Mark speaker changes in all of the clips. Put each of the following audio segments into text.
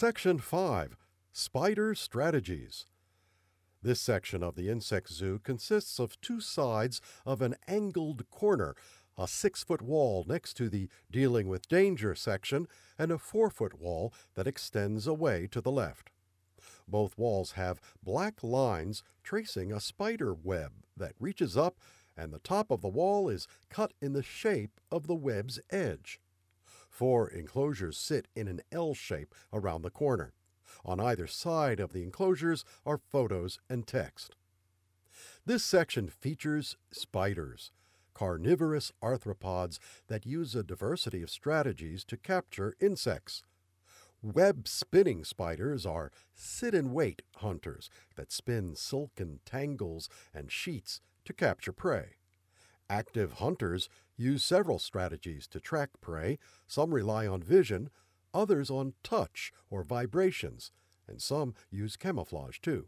Speaker 1: Section 5. Spider Strategies. This section of the insect zoo consists of two sides of an angled corner, a 6-foot wall next to the Dealing with Danger section, and a 4-foot wall that extends away to the left. Both walls have black lines tracing a spider web that reaches up, and the top of the wall is cut in the shape of the web's edge. 4 enclosures sit in an L shape around the corner. On either side of the enclosures are photos and text. This section features spiders, carnivorous arthropods that use a diversity of strategies to capture insects. Web-spinning spiders are sit-and-wait hunters that spin silken tangles and sheets to capture prey. Active hunters use several strategies to track prey. Some rely on vision, others on touch or vibrations, and some use camouflage too.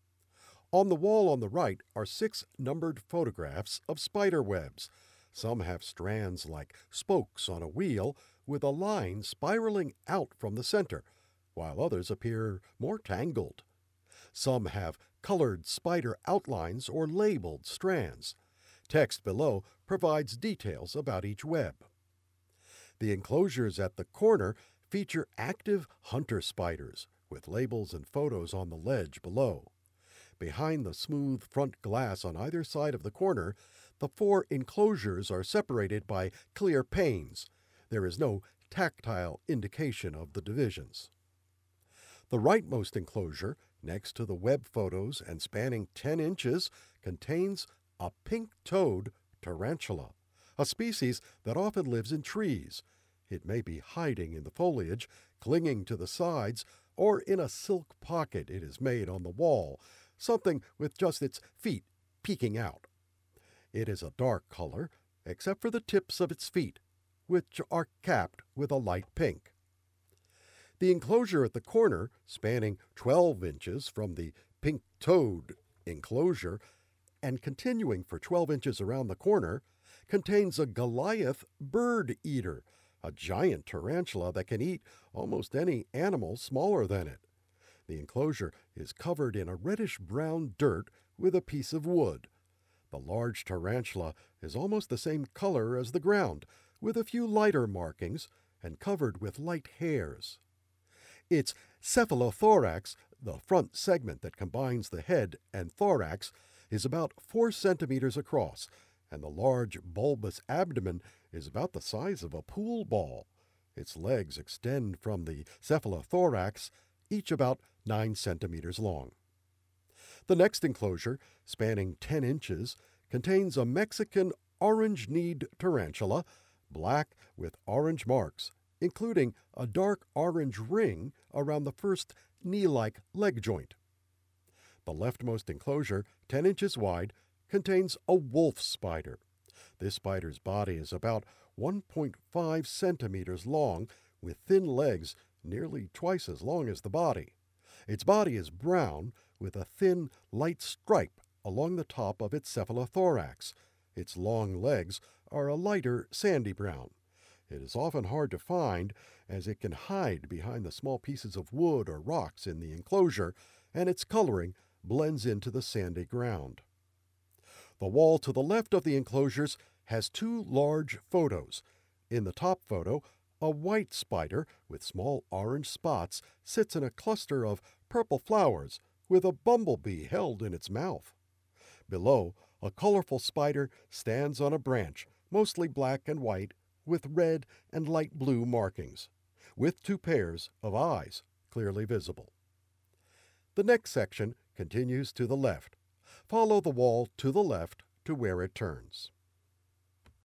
Speaker 1: On the wall on the right are 6 numbered photographs of spider webs. Some have strands like spokes on a wheel with a line spiraling out from the center, while others appear more tangled. Some have colored spider outlines or labeled strands. Text below provides details about each web. The enclosures at the corner feature active hunter spiders with labels and photos on the ledge below. Behind the smooth front glass on either side of the corner, the 4 enclosures are separated by clear panes. There is no tactile indication of the divisions. The rightmost enclosure, next to the web photos and spanning 10 inches, contains a pink-toed tarantula, a species that often lives in trees. It may be hiding in the foliage, clinging to the sides, or in a silk pocket it has made on the wall, something with just its feet peeking out. It is a dark color, except for the tips of its feet, which are capped with a light pink. The enclosure at the corner, spanning 12 inches from the pink-toed enclosure and continuing for 12 inches around the corner, contains a Goliath bird eater, a giant tarantula that can eat almost any animal smaller than it. The enclosure is covered in a reddish-brown dirt with a piece of wood. The large tarantula is almost the same color as the ground, with a few lighter markings and covered with light hairs. Its cephalothorax, the front segment that combines the head and thorax, is about 4 centimeters across, and the large bulbous abdomen is about the size of a pool ball. Its legs extend from the cephalothorax, each about 9 centimeters long. The next enclosure, spanning 10 inches, contains a Mexican orange-kneed tarantula, black with orange marks, including a dark orange ring around the first knee-like leg joint. The leftmost enclosure, 10 inches wide, contains a wolf spider. This spider's body is about 1.5 centimeters long, with thin legs nearly twice as long as the body. Its body is brown, with a thin, light stripe along the top of its cephalothorax. Its long legs are a lighter sandy brown. It is often hard to find, as it can hide behind the small pieces of wood or rocks in the enclosure, and its coloring blends into the sandy ground. The wall to the left of the enclosures has 2 large photos. In the top photo, a white spider with small orange spots sits in a cluster of purple flowers with a bumblebee held in its mouth. Below, a colorful spider stands on a branch, mostly black and white, with red and light blue markings, with 2 pairs of eyes clearly visible. The next section continues to the left. Follow the wall to the left to where it turns.